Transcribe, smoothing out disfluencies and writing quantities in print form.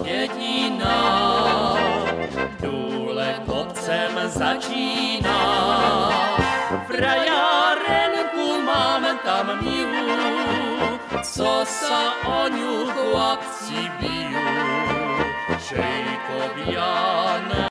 jediná. Důle kopcem začíná, frajárenku mám tam milú, co sa o ňu chlapci bijú. Šejko Jan